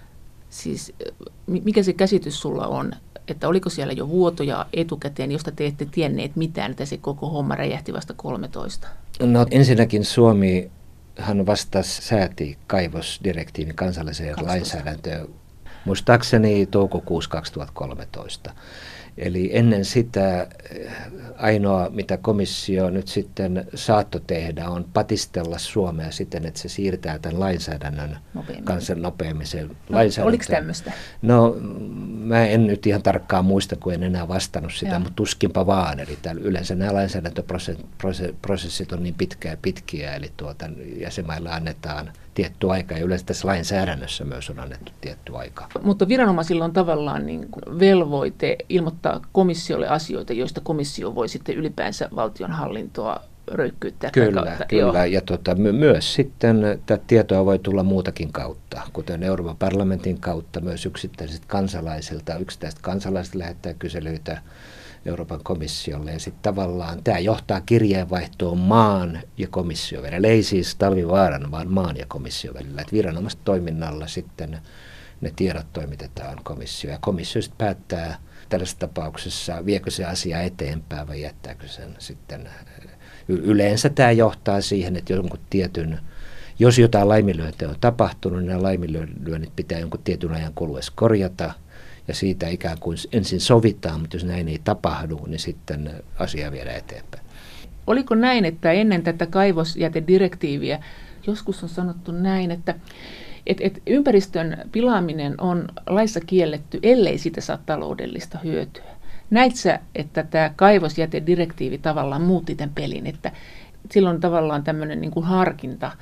siis mikä se käsitys sulla on, että oliko siellä jo vuotoja etukäteen, josta te ette tienneet mitään, että se koko homma räjähti vasta kolmetoista? No ensinnäkin Suomi hän vasta sääti kaivosdirektiivin kansalliseen lainsäädäntöön muistaakseni toukokuussa kaksituhattakolmetoista. Eli ennen sitä ainoa, mitä komissio nyt sitten saattoi tehdä, on patistella Suomea siten, että se siirtää tämän lainsäädännön kanssa nopeammin. No, oliko tämmöistä? No, mä en nyt ihan tarkkaan muista, kun en enää vastannut sitä, Joo. mutta tuskinpa vaan. Eli yleensä nämä lainsäädäntöprosessit on niin pitkiä, pitkiä eli tuota, jäsenmailla annetaan tietty aika, ja yleensä tässä lainsäädännössä myös on annettu tietty aika. Mutta viranomaisilla on tavallaan niin kuin velvoite ilmoittaa komissiolle asioita, joista komissio voi sitten ylipäänsä valtionhallintoa röykkyyttää. Kyllä, kautta. kyllä. ja tota, my- myös sitten tätä tietoa voi tulla muutakin kautta, kuten Euroopan parlamentin kautta, myös yksittäiset kansalaisilta, yksittäiset kansalaiset lähettää kyselyitä Euroopan komissiolle, ja sitten tavallaan tämä johtaa kirjeenvaihtoon maan ja komission välillä, ei siis Talvivaaran, vaan maan ja komission välillä, että viranomaistoiminnalla sitten ne tiedot toimitetaan komissioon, ja komissio sitten päättää tällaisessa tapauksessa, viekö se asia eteenpäin vai jättääkö sen sitten. Yleensä tämä johtaa siihen, että jonkun tietyn, jos jotain laiminlyöntiä on tapahtunut, niin nämä laiminlyönnit pitää jonkun tietyn ajan kuluessa korjata, ja siitä ikään kuin ensin sovitaan, mutta jos näin ei tapahdu, niin sitten asia viedään eteenpäin. Oliko näin, että ennen tätä kaivosjätedirektiiviä joskus on sanottu näin, että et, et ympäristön pilaaminen on laissa kielletty, ellei siitä saa taloudellista hyötyä? Näit sä, että tämä kaivosjätedirektiivi tavallaan muutti tämän pelin, että silloin tavallaan tämmöinen niin kuin harkinta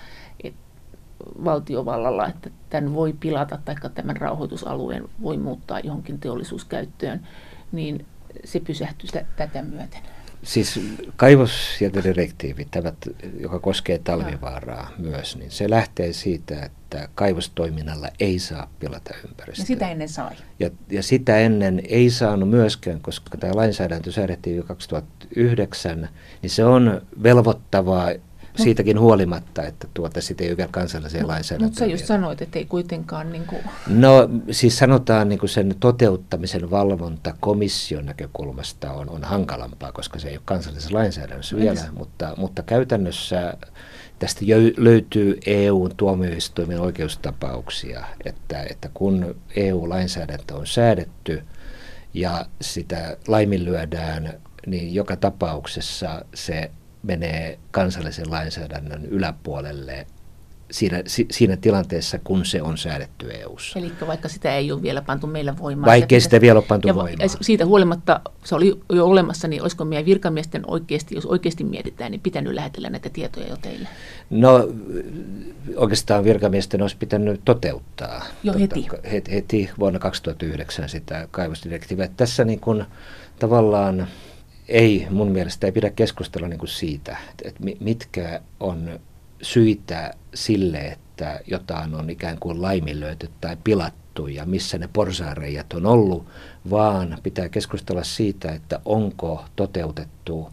valtiovallalla, että tämän voi pilata tai tämän rauhoitusalueen voi muuttaa johonkin teollisuuskäyttöön, niin se pysähtyi tätä myöten. Siis kaivosjätedirektiivi, joka koskee Talvivaaraa no. myös, niin se lähtee siitä, että kaivostoiminnalla ei saa pilata ympäristöä. Ja sitä ennen sai. Ja, ja sitä ennen ei saanut myöskään, koska tämä lainsäädäntö säädettiin jo kaksituhattayhdeksän, niin se on velvoittavaa siitäkin huolimatta, että tuota sitä ei ole vielä kansalliseen lainsäädäntöön. Mutta sä just sanoit, että ei kuitenkaan niin kuin... No siis sanotaan niin kuin sen toteuttamisen valvonta komission näkökulmasta on, on hankalampaa, koska se ei ole kansallisessa lainsäädännössä no, vielä, mutta, mutta käytännössä tästä löytyy E U-tuomioistuimen oikeustapauksia, että, että kun E U-lainsäädäntö on säädetty ja sitä laiminlyödään, niin joka tapauksessa se menee kansallisen lainsäädännön yläpuolelle siinä, siinä tilanteessa, kun se on säädetty E U:ssa. Eli vaikka sitä ei ole vielä pantu meillä voimaan. Vaikka sitä pitäisi, vielä ole pantu ja voimaan. Siitä huolimatta se oli jo olemassa, niin olisiko meidän virkamiesten oikeasti, jos oikeasti mietitään, niin pitänyt lähetellä näitä tietoja jo teille? No oikeastaan virkamiesten olisi pitänyt toteuttaa. Jo heti. Heti, heti vuonna kaksituhattayhdeksän sitä kaivosdirektiiviä. Tässä niin kuin tavallaan ei mun mielestä ei pidä keskustella niin kuin siitä, että mitkä on syitä sille, että jotain on ikään kuin laiminlyöty tai pilattu ja missä ne porsaanreiät on ollut, vaan pitää keskustella siitä, että onko toteutettu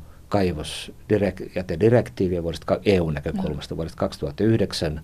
kaivosjätedirektiiviä vuodesta E U-näkökulmasta no. vuodesta kaksituhattayhdeksän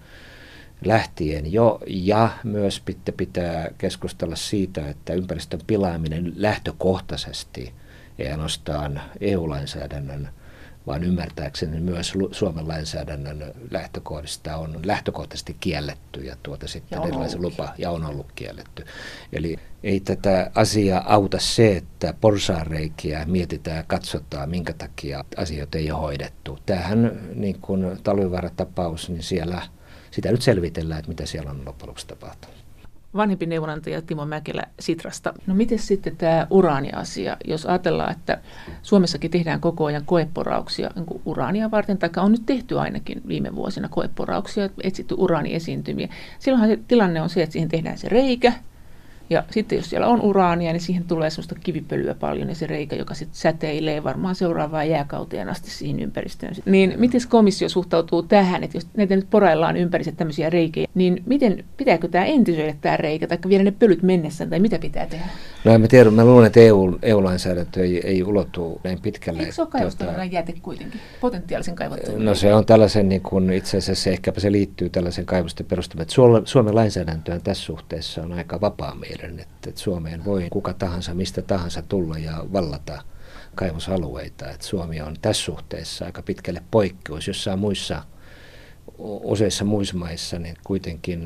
lähtien jo, ja myös pitää keskustella siitä, että ympäristön pilaaminen lähtökohtaisesti ei ainoastaan E U-lainsäädännön, vaan ymmärtääkseni myös Suomen lainsäädännön lähtökohdista on lähtökohtaisesti kielletty ja tuota sitten ja erilaisen lupa ja on ollut kielletty. Eli ei tätä asiaa auta se, että porsaanreikiä mietitään ja katsotaan, minkä takia asioita ei ole hoidettu. Tämähän niin kuin Talvivaaran-tapaus, niin siellä sitä nyt selvitellään, että mitä siellä on loppujen lopuksi tapahtunut. Vanhempi neuvonantaja Timo Mäkelä Sitrasta. No miten sitten tämä uraania-asia, jos ajatellaan, että Suomessakin tehdään koko ajan koeporauksia niin uraania varten, tai on nyt tehty ainakin viime vuosina koeporauksia, etsitty uraaniesiintymiä. Silloinhan se tilanne on se, että siihen tehdään se reikä, ja sitten jos siellä on uraania, niin siihen tulee sellaista kivipölyä paljon, ja se reikä, joka sitten säteilee varmaan seuraavaan jääkauteen asti siihen ympäristöön. Niin miten komissio suhtautuu tähän, että jos näitä nyt poraillaan ympäristöön tämmöisiä reikejä, niin miten, pitääkö tämä entisöidä tämä reikä, tai viedä ne pölyt mennessään, tai mitä pitää tehdä? No en mä tiedä, mä luulen, että E U, E U-lainsäädäntö ei, ei ulotu näin pitkälle. Eikö se ole kaivostoiminnan jäte kuitenkin, potentiaalisen kaivottoiminnan? No se on tällaisen, niin kun itse asiassa ehkäpä se liittyy tällaisen kaivosten perustamiseen. Suomen lainsäädäntö tässä suhteessa on aika vapaamielinen. Että, että Suomeen voi kuka tahansa, mistä tahansa tulla ja vallata kaivosalueita. Että Suomi on tässä suhteessa aika pitkälle poikkeus. Jossain muissa, useissa muissa maissa niin kuitenkin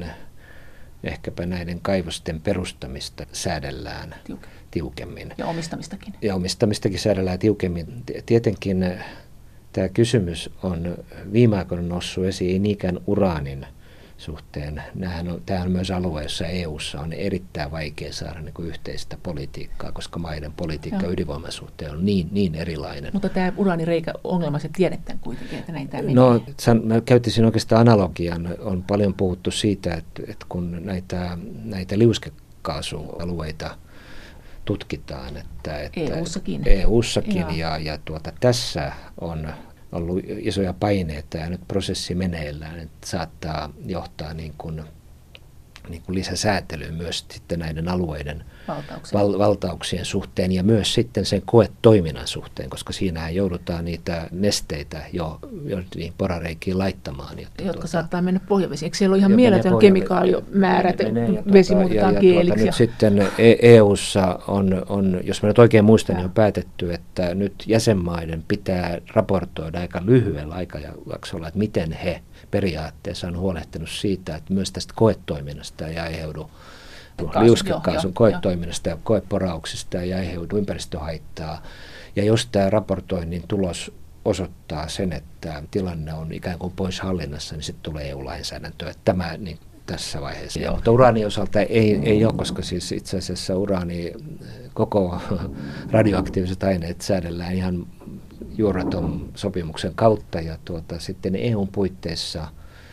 ehkäpä näiden kaivosten perustamista säädellään Tiuke. tiukemmin. Ja omistamistakin. Ja omistamistakin säädellään tiukemmin. Tietenkin tämä kysymys on viime aikoina noussut esiin, ei niinkään uraanin suhteen. Nämähän on, tämähän on myös alue, jossa E U:ssa on erittäin vaikea saada niin kuin yhteistä politiikkaa, koska maiden politiikka ydinvoiman suhteen on niin, niin erilainen. Mutta tämä uraanireikä-ongelma, se tiedetään kuitenkin, että näin tämä menee. No, mä käyttäisin oikeastaan analogian. On paljon puhuttu siitä, että, että kun näitä, näitä liuskekaasualueita tutkitaan, että, että E U:ssakin, E U:ssakin ja, ja tuota, tässä on ollut isoja paineita ja nyt prosessi meneillään, että saattaa johtaa niin kuin, niin kuin lisäsäätelyyn myös sitten näiden alueiden val, valtauksien suhteen ja myös sitten sen koetoiminnan suhteen, koska siinähän joudutaan niitä nesteitä jo, jo niin porareikiin laittamaan. Jotta Jotka tuota, saattaa mennä pohjavesiin. Eikö siellä ole ihan mieletön kemikaalimäärä, että vesi muutetaan ja, kieliksi? Tuota, nyt sitten E U:ssa on, on, jos mä nyt oikein muistan, niin on päätetty, että nyt jäsenmaiden pitää raportoida aika lyhyellä aikajaksolla, että miten he periaatteessa on huolehtinut siitä, että myös tästä koetoiminnasta ei aiheudu liuskekaasun koetoiminnasta ja koeporauksista ei aiheudu ympäristöhaittaa. Ja jos tämä raportoinnin tulos osoittaa sen, että tilanne on ikään kuin pois hallinnassa, niin sitten tulee E U-lainsäädäntöä. Tämä niin tässä vaiheessa. Joo. Mutta uraanin osalta ei, ei ole, koska siis itse asiassa uraani, koko radioaktiiviset aineet säädellään ihan Euratom-sopimuksen kautta ja tuota, sitten E U:n puitteissa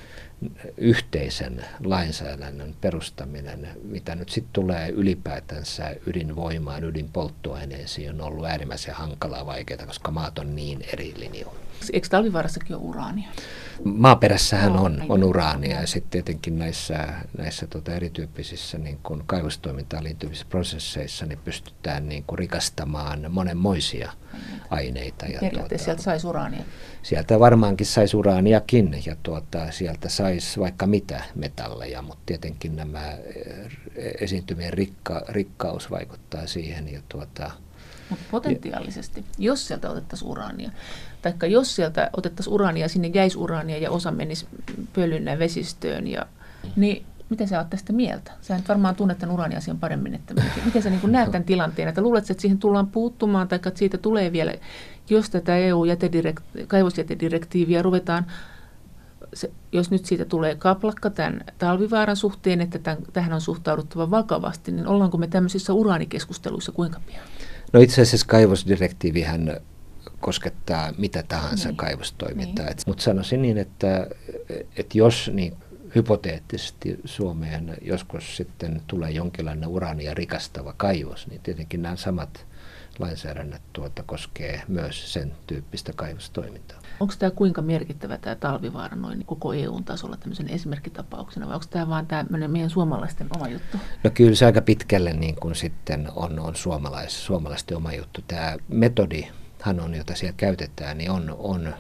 yhteisen lainsäädännön perustaminen, mitä nyt sitten tulee ylipäätänsä ydinvoimaan, ydinpolttoaineisiin, on ollut äärimmäisen hankalaa vaikeaa, koska maat on niin eri linjoilla. Eikö Talvivaarassakin ole uraania? Maaperässähän on, on uraania ja sitten tietenkin näissä, näissä tota erityyppisissä niin kun kaivostoimintaan liittyvissä prosesseissa niin pystytään niin kun rikastamaan monenmoisia aineita. Ja periaatteessa tuota, sieltä saisi uraania? Sieltä varmaankin saisi uraaniakin ja tuota, sieltä saisi vaikka mitä metalleja, mutta tietenkin nämä esiintymien rikka, rikkaus vaikuttaa siihen. Ja tuota, mutta potentiaalisesti, jos sieltä otettaisiin uraania, taikka jos sieltä otettaisiin uraania, sinne jäisi uraania ja osa menisi pölynnä vesistöön, ja, niin miten sä oot tästä mieltä? Sä nyt varmaan tunnet tämän uraaniasian paremmin, että miten sä niin näet tämän tilanteen, että luulet, että siihen tullaan puuttumaan, tai että siitä tulee vielä, jos tätä E U-kaivosjätedirektiiviä ruvetaan se, jos nyt siitä tulee kaplakka tämän Talvivaaran suhteen, että tämän, tähän on suhtauduttava vakavasti, niin ollaanko me tämmöisissä uraanikeskusteluissa kuinka pian? No itse asiassa kaivosdirektiivihän koskettaa mitä tahansa niin. kaivostoimintaa. Niin. Mutta sanoisin niin, että, että jos niin hypoteettisesti Suomeen joskus sitten tulee jonkinlainen uraania rikastava kaivos, niin tietenkin nämä samat lainsäädännöt tuota koskee myös sen tyyppistä kaivostoimintaa. Onko tämä kuinka merkittävä tämä Talvivaara noin koko E U-tasolla tämmöisen esimerkkitapauksena, vai onko tämä vaan tämmöinen meidän suomalaisten oma juttu? No kyllä se aika pitkälle niin kuin sitten on, on suomalais, suomalaisten oma juttu. Tämä metodihan on, jota siellä käytetään, niin on, on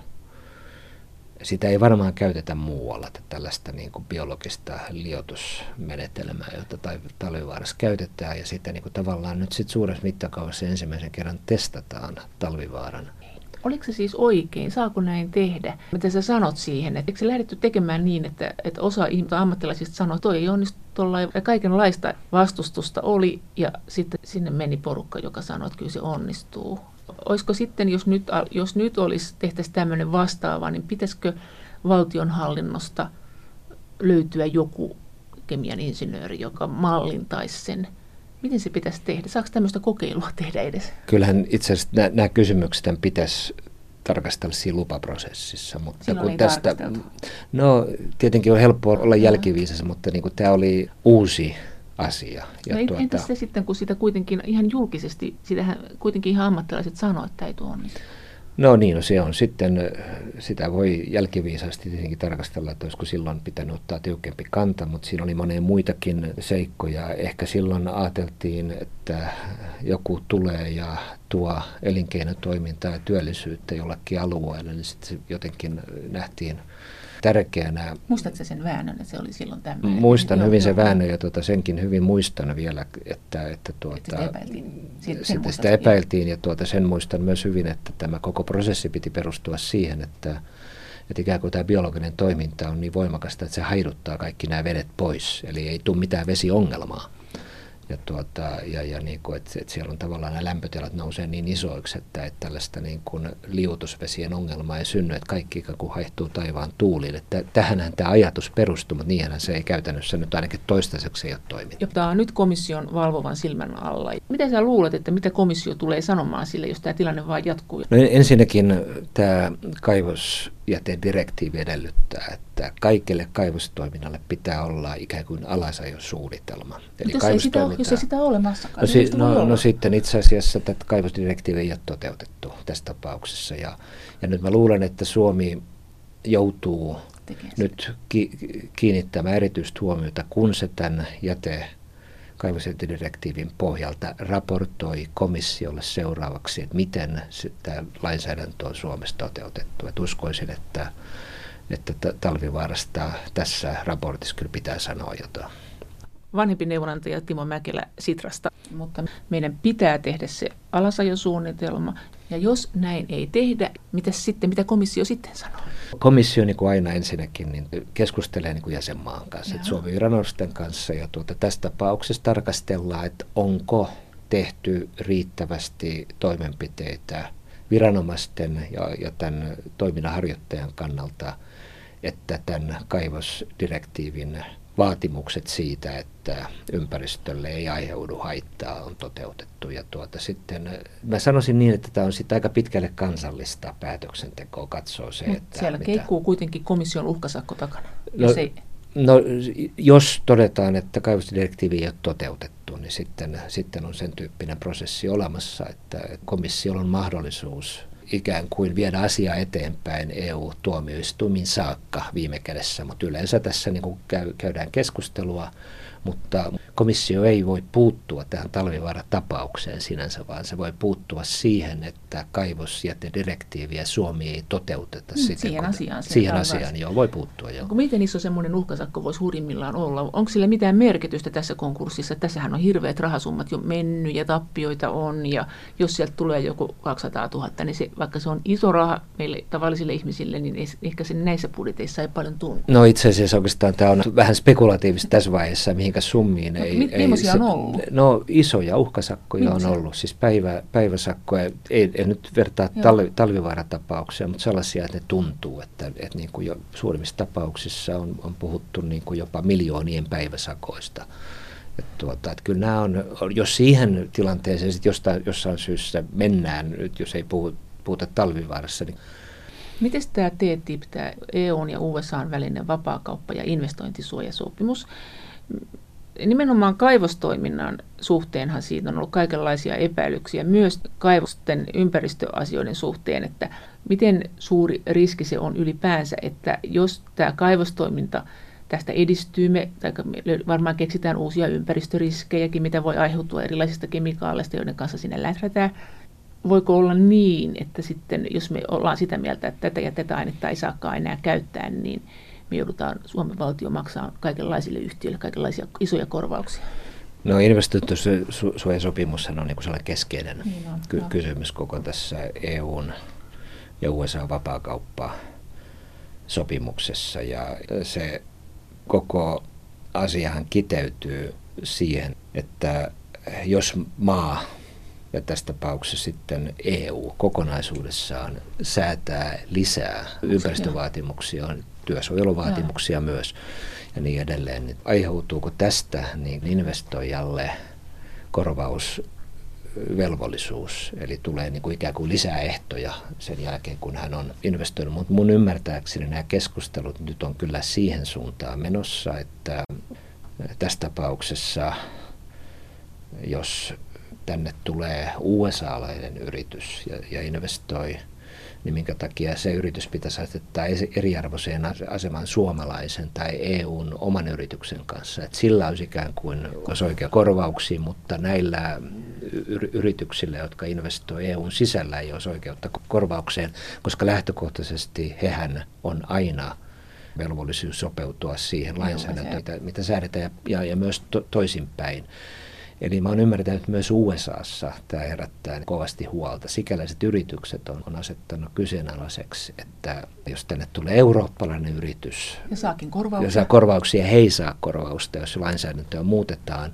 sitä ei varmaan käytetä muualla, että tällaista niin kuin biologista liotusmenetelmää, jota Talvivaarassa käytetään, ja sitä niin kuin tavallaan nyt sit suuressa mittakaavassa ensimmäisen kerran testataan Talvivaaran. Oliko se siis oikein? Saako näin tehdä? Mitä sä sanot siihen? Että eikö se lähdetty tekemään niin, että, että osa ammattilaisista sanoi, että toi ei onnistu tuollain, ja kaikenlaista vastustusta oli, ja sitten sinne meni porukka, joka sanoi, että kyllä se onnistuu. Olisiko sitten, jos nyt, jos nyt olisi tehtäisiin tämmöinen vastaava, niin pitäisikö valtionhallinnosta löytyä joku kemian insinööri, joka mallintaisi sen? Miten se pitäisi tehdä? Saako tämmöistä kokeilua tehdä edes? Kyllähän itse asiassa nämä, nämä kysymykset pitäisi tarkastella siinä lupaprosessissa. Mutta silloin kun ei tästä, no tietenkin on helppo olla jälkiviisassa, mutta niin kuin tämä oli uusi asia. Ja no tuota, entäs se sitten, kun sitä kuitenkin ihan julkisesti, sitähän kuitenkin ihan ammattilaiset sanoo, että ei tuo onnistu? No niin, no se on sitten, sitä voi jälkiviisaasti tietenkin tarkastella, että olisiko silloin pitänyt ottaa tiukempi kanta, mutta siinä oli monia muitakin seikkoja. Ehkä silloin ajateltiin, että joku tulee ja tuo elinkeinotoimintaa ja työllisyyttä jollakin alueelle, niin sitten jotenkin nähtiin tärkeänä. Muistatko sen väännön, että se oli silloin tämmöinen? Muistan joo, hyvin joo, sen väännön ja tuota, senkin hyvin muistan vielä, että, että, tuota, että sitä epäiltiin. Siitä, sitä, sitä epäiltiin ja tuota, sen muistan myös hyvin, että tämä koko prosessi piti perustua siihen, että, että ikään kuin tämä biologinen toiminta on niin voimakasta, että se haiduttaa kaikki nämä vedet pois, eli ei tule mitään vesiongelmaa. Ja, tuota, ja, ja niin kuin, että, että siellä on tavallaan nämä lämpötilat nousee niin isoiksi, että, että tällaista niin kuin liutusvesien ongelmaa ei synny, että kaikki ikään kuin haihtuu taivaan tuuliin. Että tähänhän tämä ajatus perustuu, mutta niinhän se ei käytännössä nyt ainakin toistaiseksi ei ole toiminut. Tämä on nyt komission valvovan silmän alla. Mitä sä luulet, että mitä komissio tulee sanomaan sille, jos tämä tilanne vaan jatkuu? No ensinnäkin tämä kaivosjätedirektiivi edellyttää, että kaikille kaivostoiminnalle pitää olla ikään kuin alasajosuunnitelma. Eli jos, ei sitä, jos ei sitä ole olemassakaan, no, si- no, olla. no sitten itse asiassa tätä kaivosdirektiiviä ei ole toteutettu tässä tapauksessa. Ja, ja nyt mä luulen, että Suomi joutuu Tekee nyt ki- kiinnittämään erityistä huomiota, kun se tämän jäte kaivosjätedirektiivin pohjalta raportoi komissiolle seuraavaksi, että miten tämä lainsäädäntö on Suomessa toteutettu. Et uskoisin, että, että Talvivaarasta tässä raportissa kyllä pitää sanoa jotain. Vanhempi neuvonantaja Timo Mäkelä Sitrasta, mutta meidän pitää tehdä se alasajosuunnitelma. Ja jos näin ei tehdä, mitä sitten, mitä komissio sitten sanoo? Komissio niin kuin aina ensinnäkin niin keskustelee niin kuin jäsenmaan kanssa, että Suomen viranomaisten kanssa. Ja tuota, tässä tapauksessa tarkastellaan, että onko tehty riittävästi toimenpiteitä viranomaisten ja, ja tämän toiminnanharjoittajan kannalta, että tämän kaivosdirektiivin vaatimukset siitä, että ympäristölle ei aiheudu haittaa, on toteutettu. Ja tuota, sitten, mä sanoisin niin, että tämä on sitten aika pitkälle kansallista päätöksentekoa katsoo se, Mut että siellä mitä, keikkuu kuitenkin komission uhkasakko takana. No, jos, ei... no, jos todetaan, että kaivosdirektiivi ei ole toteutettu, niin sitten, sitten on sen tyyppinen prosessi olemassa, että komissiolla on mahdollisuus ikään kuin viedä asiaa eteenpäin E U-tuomioistuimin saakka viime kädessä, mutta yleensä tässä niin kuin käy, käydään keskustelua, mutta komissio ei voi puuttua tähän Talvivaara-tapaukseen sinänsä, vaan se voi puuttua siihen, että kaivosjätedirektiiviä Suomi ei toteuteta. Mm, sitten, siihen asiaan. Siihen asiaan, joo, voi puuttua. Joo. Miten iso semmoinen uhkasakko voisi hurjimmillaan olla? Onko sillä mitään merkitystä tässä konkurssissa? Tässähän on hirveät rahasummat jo mennyt ja tappioita on, ja jos sieltä tulee joku kaksisataatuhatta, niin se vaikka se on iso raha meille tavallisille ihmisille, niin ei, ehkä se näissä budjeteissa ei paljon tunnu. No itse asiassa oikeastaan tämä on vähän spekulatiivista tässä vaiheessa, mihinkä summiin. No, ei, mit, ei, se, on ollut? No isoja uhkasakkoja Millaisia? on ollut, siis päivä, päiväsakkoja, ei, ei nyt vertaa talvi, talvivaaratapauksia, mutta sellaisia, että ne tuntuu, että, että niin kuin jo suurimmissa tapauksissa on, on puhuttu niin kuin jopa miljoonien päiväsakoista. Että tuota, että kyllä nämä on, jos siihen tilanteeseen sit jostain, jossain syyssä mennään, nyt jos ei puhu, puhuta talvivaarassa. Niin. Miten tämä T T I P, tämä E U:n ja U S A:n välinen vapaakauppa- ja investointisuojasopimus, nimenomaan kaivostoiminnan suhteenhan siitä on ollut kaikenlaisia epäilyksiä, myös kaivosten ympäristöasioiden suhteen, että miten suuri riski se on ylipäänsä, että jos tämä kaivostoiminta tästä edistyy, me varmaan keksitään uusia ympäristöriskejäkin, mitä voi aiheutua erilaisista kemikaaleista, joiden kanssa sinne läträtään. Voiko olla niin, että sitten jos me ollaan sitä mieltä, että tätä ja tätä ainetta ei saakaan enää käyttää, niin me joudutaan Suomen valtio maksaa kaikenlaisille yhtiöille kaikenlaisia isoja korvauksia? No investointisuojasopimushan on niin kuin sellainen keskeinen niin on, ky- no. kysymys koko tässä E U:n ja U S A:n vapaakauppasopimuksessa, ja se koko asiahan kiteytyy siihen, että jos maa, ja tässä tapauksessa sitten E U kokonaisuudessaan säätää lisää ympäristövaatimuksia, työsuojeluvaatimuksia myös ja niin edelleen, niin aiheutuuko tästä niin investoijalle korvausvelvollisuus, eli tulee niin kuin ikään kuin lisää ehtoja sen jälkeen, kun hän on investoinut. Mutta mun ymmärtääkseni nämä keskustelut nyt on kyllä siihen suuntaan menossa, että tässä tapauksessa, jos tänne tulee U S A-lainen yritys ja, ja investoi, niin minkä takia se yritys pitäisi asettaa eriarvoiseen asemaan suomalaisen tai E U:n oman yrityksen kanssa. Että sillä olisi ikään kuin olisi oikea korvauksia, mutta näillä yrityksillä, jotka investoi E U:n sisällä, ei olisi oikeutta korvaukseen, koska lähtökohtaisesti hehän on aina velvollisuus sopeutua siihen lainsäädäntöön, mitä, mitä säädetään, ja, ja, ja myös to, toisinpäin. Eli mä oon ymmärtänyt, että myös U S A:ssa tämä herättää kovasti huolta. Sikäläiset yritykset on, on asettanut kyseenalaiseksi, että jos tänne tulee eurooppalainen yritys, ja saakin korvauksia, ja saa korvauksia, he ei saa korvausta, jos lainsäädäntöä muutetaan.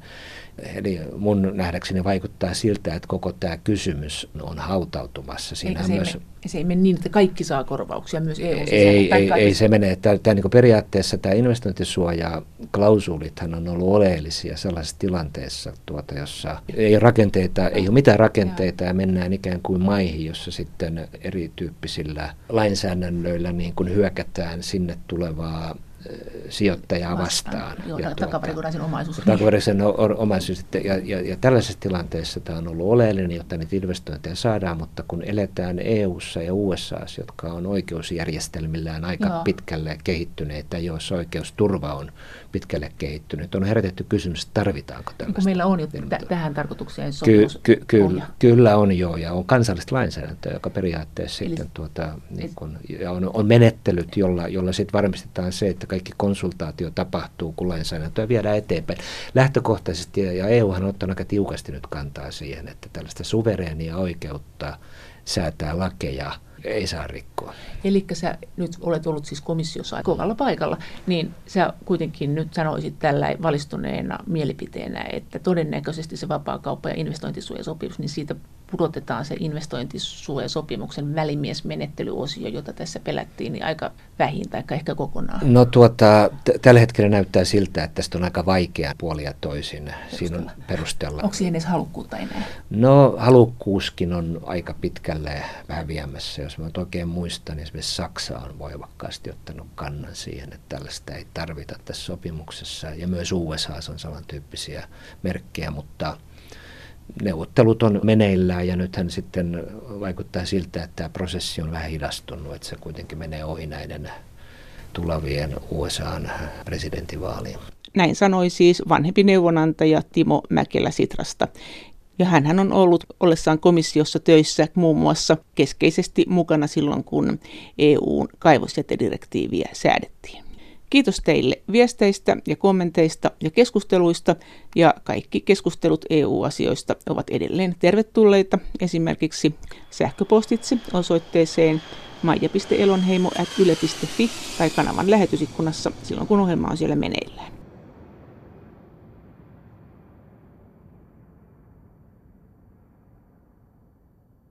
Eli mun nähdäkseni vaikuttaa siltä, että koko tämä kysymys on hautautumassa. Siinä se, myös, ei me, se ei mene niin, että kaikki saa korvauksia myös E U:n sisällä. Ei, ei, ei se mene. Tämä, tämä niin periaatteessa tämä investointisuoja-klausuulithan on ollut oleellisia sellaisessa tilanteessa, tuota, jossa ei, rakenteita, ei ole mitään rakenteita ja mennään ikään kuin maihin, jossa sitten erityyppisillä lainsäädännöillä niin kuin hyökätään sinne tulevaa sijoittajaa vastaan. vastaan. Joo, takavarikoidaan sen omaisuus. Takavarikoidaan sen omaisuus. Ja, ja, ja tällaisessa tilanteessa tämä on ollut oleellinen, jotta niitä investointeja saadaan, mutta kun eletään E U:ssa ja U S A:ssa, jotka on oikeusjärjestelmillään aika Joo. pitkälle kehittyneitä, joissa oikeusturva on pitkälle kehittynyt, on herätetty kysymys, tarvitaanko tällaista. Kun meillä on jo t- tähän tarkoitukseen sopimus. Ky- ky- ky- kyllä on jo, ja on kansallista lainsäädäntöä, joka periaatteessa Eli, sitten tuota, niin kun, ja on, on menettelyt, jolla, jolla sitten varmistetaan se, että kaikki konsultaatio tapahtuu, kun lainsäädäntöä viedään eteenpäin. Lähtökohtaisesti, ja E Uhan on ottanut aika tiukasti nyt kantaa siihen, että tällaista suvereenia oikeutta säätää lakeja ei saa rikkoa. Eli sä nyt olet ollut siis komissiossa kovalla paikalla, niin sä kuitenkin nyt sanoisit tällä valistuneena mielipiteenä, että todennäköisesti se vapaakauppa- ja investointisuojasopimus, niin siitä pudotetaan se investointisuojasopimuksen välimiesmenettelyosio, jota tässä pelättiin, niin aika vähin tai ehkä kokonaan. No tuota, t- tällä hetkellä näyttää siltä, että tästä on aika vaikea puoli ja toisin perustella. Siinä on perustella. Onko siihen edes halukkuutta enää? No halukkuuskin on aika pitkälle häviämässä. Jos mä oikein muistan, niin esimerkiksi Saksa on voimakkaasti ottanut kannan siihen, että tällaista ei tarvita tässä sopimuksessa. Ja myös U S A on samantyyppisiä merkkejä, mutta neuvottelut on meneillään ja nythän sitten vaikuttaa siltä, että tämä prosessi on vähän hidastunut, että se kuitenkin menee ohi näiden tulevien U S A:n presidentinvaaliin. Näin sanoi siis vanhempi neuvonantaja Timo Mäkelä Sitrasta. Ja hänhän on ollut ollessaan komissiossa töissä muun muassa keskeisesti mukana silloin, kun E U:n kaivosjätedirektiiviä säädettiin. Kiitos teille viesteistä ja kommenteista ja keskusteluista, ja kaikki keskustelut E U-asioista ovat edelleen tervetulleita esimerkiksi sähköpostitse osoitteeseen maija piste elonheimo ät yle piste fi tai kanavan lähetysikkunassa silloin kun ohjelma on siellä meneillään.